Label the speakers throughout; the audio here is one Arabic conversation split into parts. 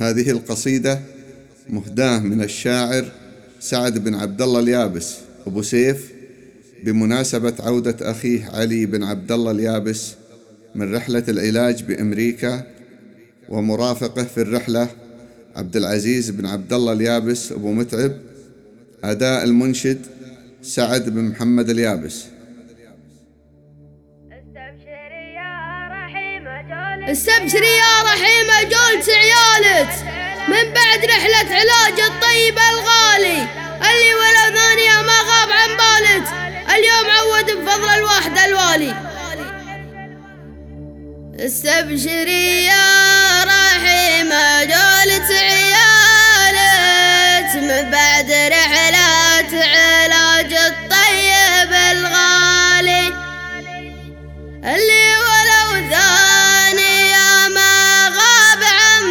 Speaker 1: هذه القصيدة مهداة من الشاعر سعد بن عبد الله اليابس أبو سيف بمناسبة عودة أخيه علي بن عبد الله اليابس من رحلة العلاج بأمريكا، ومرافقه في الرحلة عبد العزيز بن عبد الله اليابس أبو متعب. أداء المنشد سعد بن محمد اليابس.
Speaker 2: استبشري يا رحيمة جولت عيالك من بعد رحلة علاج الطيب الغالي، اللي ولو ثانية ما غاب عن بالك، اليوم عود بفضل الواحد الوالي. استبشري يا رحيمة جولت عيالك من بعد رحلة علاج الطيب الغالي، اللي ولو ثانية ما غاب عن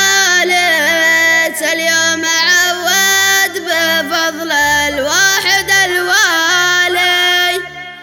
Speaker 2: بالك، اليوم عود بفضل الواحد الوالي.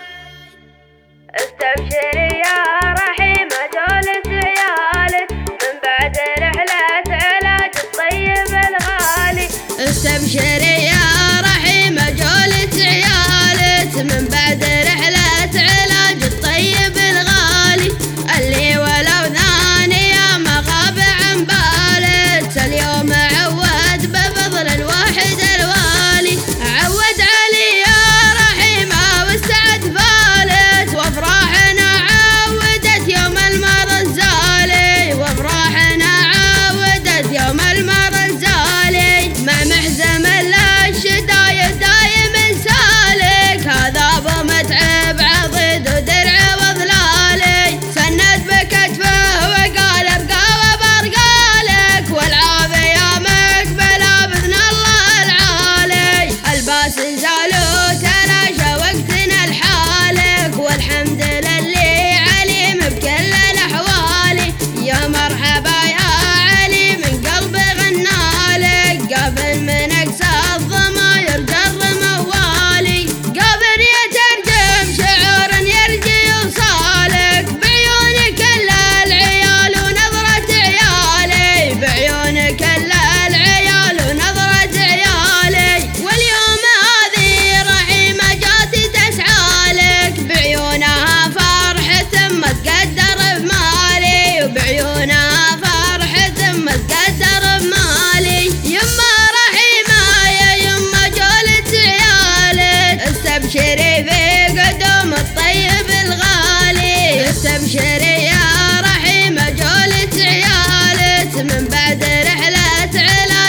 Speaker 3: استبشري يا رحيمة جولت عيالك من بعد رحلة علاج الطيب الغالي.
Speaker 2: استبشري يا رحيمة جولت عيالك من بعد رحلة علاج الطيب الغالي، اللي ولو ثانية ما غاب عن بالك، اليوم عود بفضل الواحد الوالي. عود علي يا رحيمة والسعد فالت، وافراحنا عودت يوم المرض الزالي، وافراحنا عودت يوم المرض الزالي، مع محزم الشدايد دايم سالك، هذا ابو متعب عضيد ودرع وظلالي، سند بكتفه وقال ابقى وبرقالك، والعافية مقبلة باذن الله العالي، الباس زالوا تلاشى وقتنا الحالك، والحمد لله عليم بكل الاحوال. يا مرحبا يا علي من قلبي غنالك، قبل من اقسى الضماير جر موالي، قبل يترجم شعور يرجي يوصالك، بعيونك الا العيال ونظرة عيالي، بعيونك الا العيال ونظرة عيالي، واليوم هذه رحيمة جات تسعالك، بعيونها فرحة ما تقدر بمالي، وبعيونها فرحة ما تقدر بمالي. يما رحيمة يا يما جولت عيالك، استبشري في قدوم الطيب الغالي، استبشري يا رحيمة جولت عيالك من بعد رحلة علاج